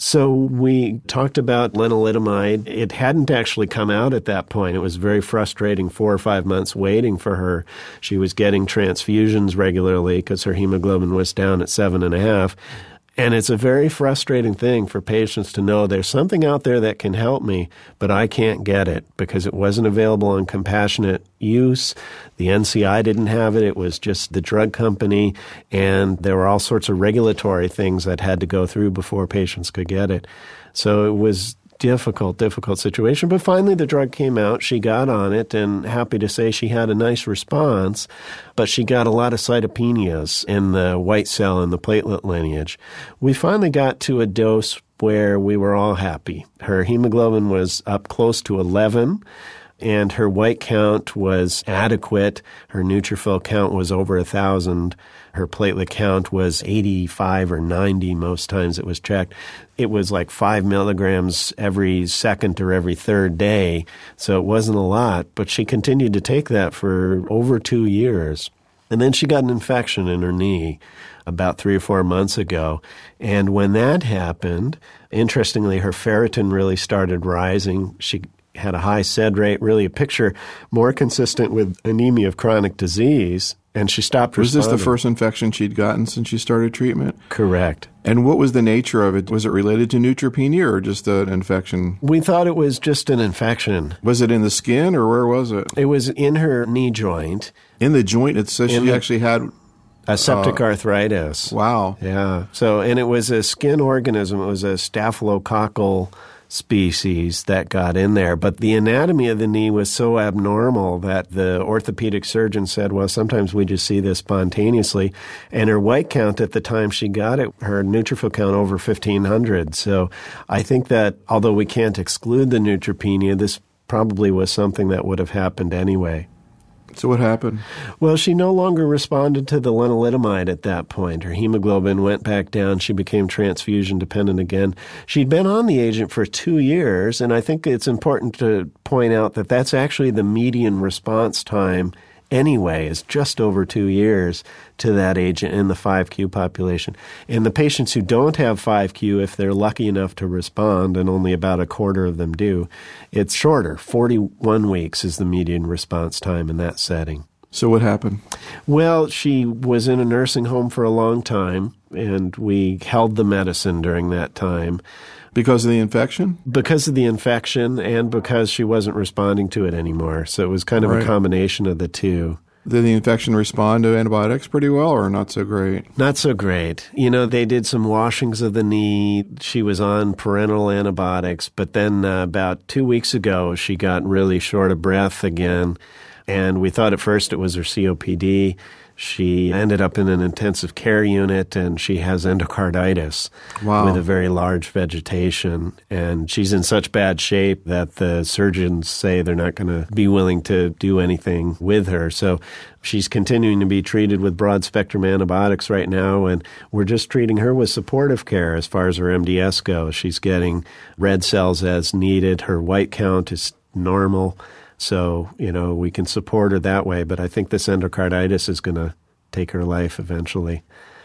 So we talked about lenalidomide. It hadn't actually come out at that point. It was very frustrating, 4 or 5 months waiting for her. She was getting transfusions regularly because her hemoglobin was down at 7.5. And it's a very frustrating thing for patients to know there's something out there that can help me, but I can't get it because it wasn't available on compassionate use. The NCI didn't have it. It was just the drug company, and there were all sorts of regulatory things that had to go through before patients could get it. So it was difficult situation. But finally the drug came out. She got on it, and happy to say she had a nice response, but she got a lot of cytopenias in the white cell and the platelet lineage. We finally got to a dose where we were all happy. Her hemoglobin was up close to 11, and her white count was adequate. Her neutrophil count was over 1,000. Her platelet count was 85 or 90 most times it was checked. It was like 5 milligrams every second or every third day, so it wasn't a lot, but she continued to take that for over 2 years. And then she got an infection in her knee about 3 or 4 months ago. And when that happened, interestingly, her ferritin really started rising. She had a high SED rate, really a picture more consistent with anemia of chronic disease, and she stopped responding. Was this the first infection she'd gotten since she started treatment? Correct. And what was the nature of it? Was it related to neutropenia or just an infection? We thought it was just an infection. Was it in the skin or where was it? It was in her knee joint. In the joint? It says she actually had a septic arthritis. Wow. Yeah. So, and it was a skin organism. It was a staphylococcal species that got in there. But the anatomy of the knee was so abnormal that the orthopedic surgeon said, well, sometimes we just see this spontaneously. And her white count at the time she got it, her neutrophil count over 1,500. So I think that although we can't exclude the neutropenia, this probably was something that would have happened anyway. So what happened? Well, she no longer responded to the lenalidomide at that point. Her hemoglobin went back down. She became transfusion dependent again. She'd been on the agent for 2 years, and I think it's important to point out that that's actually the median response time anyway, is just over 2 years to that agent in the 5Q population. And the patients who don't have 5Q, if they're lucky enough to respond, and only about a quarter of them do, it's shorter. 41 weeks is the median response time in that setting. So what happened? Well, she was in a nursing home for a long time, and we held the medicine during that time. Because of the infection? Because of the infection and because she wasn't responding to it anymore. So it was kind of a combination of the two. Did the infection respond to antibiotics pretty well or not so great? Not so great. You know, they did some washings of the knee. She was on parenteral antibiotics. But then about 2 weeks ago, she got really short of breath again. And we thought at first it was her COPD. She ended up in an intensive care unit, and she has endocarditis with a very large vegetation. And she's in such bad shape that the surgeons say they're not going to be willing to do anything with her. So she's continuing to be treated with broad-spectrum antibiotics right now, and we're just treating her with supportive care as far as her MDS goes. She's getting red cells as needed. Her white count is normal. So, you know, we can support her that way, but I think this endocarditis is going to take her life eventually.